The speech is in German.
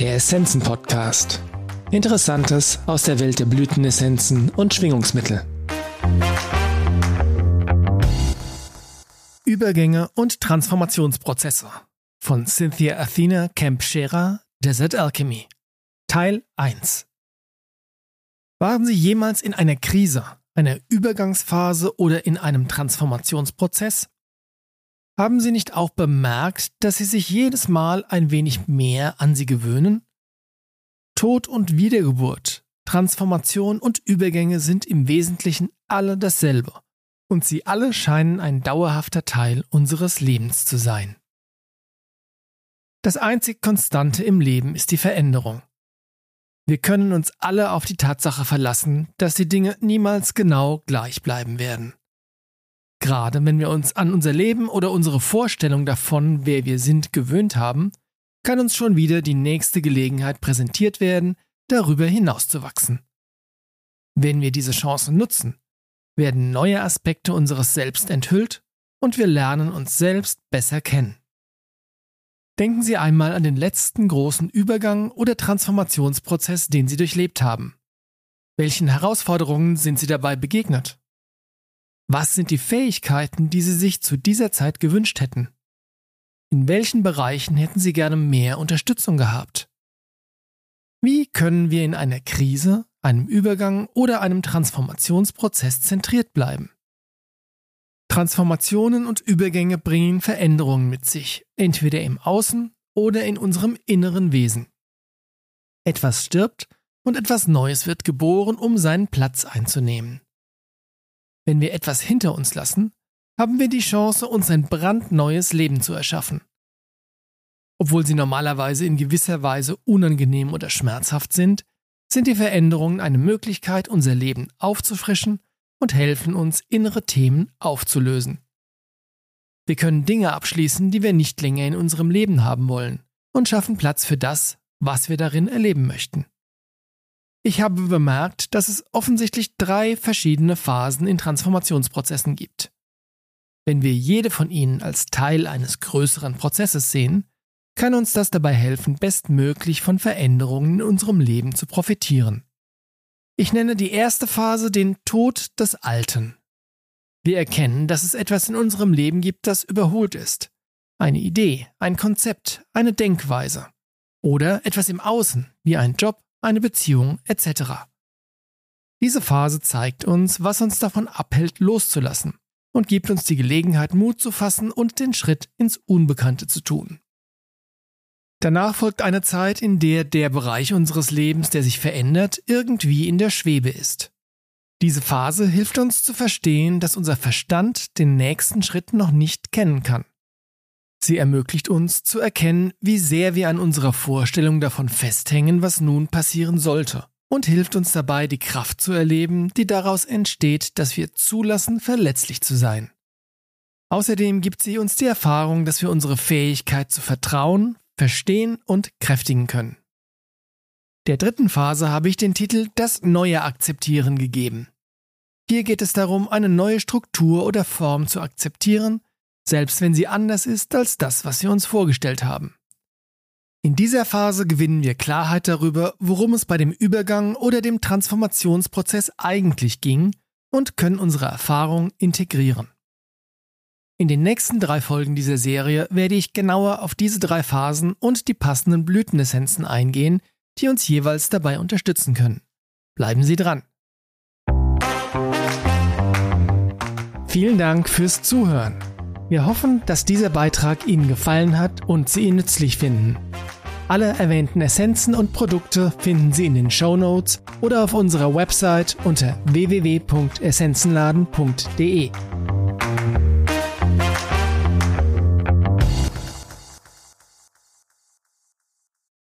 Der Essenzen-Podcast. Interessantes aus der Welt der Blütenessenzen und Schwingungsmittel. Übergänge und Transformationsprozesse von Cynthia Athena Kemp-Scherer, Desert Alchemy. Teil 1. Waren Sie jemals in einer Krise, einer Übergangsphase oder in einem Transformationsprozess? Haben Sie nicht auch bemerkt, dass Sie sich jedes Mal ein wenig mehr an sie gewöhnen? Tod und Wiedergeburt, Transformation und Übergänge sind im Wesentlichen alle dasselbe und sie alle scheinen ein dauerhafter Teil unseres Lebens zu sein. Das einzig Konstante im Leben ist die Veränderung. Wir können uns alle auf die Tatsache verlassen, dass die Dinge niemals genau gleich bleiben werden. Gerade wenn wir uns an unser Leben oder unsere Vorstellung davon, wer wir sind, gewöhnt haben, kann uns schon wieder die nächste Gelegenheit präsentiert werden, darüber hinauszuwachsen. Wenn wir diese Chance nutzen, werden neue Aspekte unseres Selbst enthüllt und wir lernen uns selbst besser kennen. Denken Sie einmal an den letzten großen Übergang oder Transformationsprozess, den Sie durchlebt haben. Welchen Herausforderungen sind Sie dabei begegnet? Was sind die Fähigkeiten, die Sie sich zu dieser Zeit gewünscht hätten? In welchen Bereichen hätten Sie gerne mehr Unterstützung gehabt? Wie können wir in einer Krise, einem Übergang oder einem Transformationsprozess zentriert bleiben? Transformationen und Übergänge bringen Veränderungen mit sich, entweder im Außen oder in unserem inneren Wesen. Etwas stirbt und etwas Neues wird geboren, um seinen Platz einzunehmen. Wenn wir etwas hinter uns lassen, haben wir die Chance, uns ein brandneues Leben zu erschaffen. Obwohl sie normalerweise in gewisser Weise unangenehm oder schmerzhaft sind die Veränderungen eine Möglichkeit, unser Leben aufzufrischen und helfen uns, innere Themen aufzulösen. Wir können Dinge abschließen, die wir nicht länger in unserem Leben haben wollen, und schaffen Platz für das, was wir darin erleben möchten. Ich habe bemerkt, dass es offensichtlich 3 verschiedene Phasen in Transformationsprozessen gibt. Wenn wir jede von ihnen als Teil eines größeren Prozesses sehen, kann uns das dabei helfen, bestmöglich von Veränderungen in unserem Leben zu profitieren. Ich nenne die erste Phase den Tod des Alten. Wir erkennen, dass es etwas in unserem Leben gibt, das überholt ist. Eine Idee, ein Konzept, eine Denkweise. Oder etwas im Außen, wie ein Job, eine Beziehung etc. Diese Phase zeigt uns, was uns davon abhält, loszulassen und gibt uns die Gelegenheit, Mut zu fassen und den Schritt ins Unbekannte zu tun. Danach folgt eine Zeit, in der der Bereich unseres Lebens, der sich verändert, irgendwie in der Schwebe ist. Diese Phase hilft uns zu verstehen, dass unser Verstand den nächsten Schritt noch nicht kennen kann. Sie ermöglicht uns zu erkennen, wie sehr wir an unserer Vorstellung davon festhängen, was nun passieren sollte, und hilft uns dabei, die Kraft zu erleben, die daraus entsteht, dass wir zulassen, verletzlich zu sein. Außerdem gibt sie uns die Erfahrung, dass wir unsere Fähigkeit zu vertrauen, verstehen und kräftigen können. Der dritten Phase habe ich den Titel »Das Neue Akzeptieren« gegeben. Hier geht es darum, eine neue Struktur oder Form zu akzeptieren, selbst wenn sie anders ist als das, was wir uns vorgestellt haben. In dieser Phase gewinnen wir Klarheit darüber, worum es bei dem Übergang oder dem Transformationsprozess eigentlich ging und können unsere Erfahrung integrieren. In den nächsten 3 Folgen dieser Serie werde ich genauer auf diese 3 Phasen und die passenden Blütenessenzen eingehen, die uns jeweils dabei unterstützen können. Bleiben Sie dran! Vielen Dank fürs Zuhören. Wir hoffen, dass dieser Beitrag Ihnen gefallen hat und Sie ihn nützlich finden. Alle erwähnten Essenzen und Produkte finden Sie in den Shownotes oder auf unserer Website unter www.essenzenladen.de.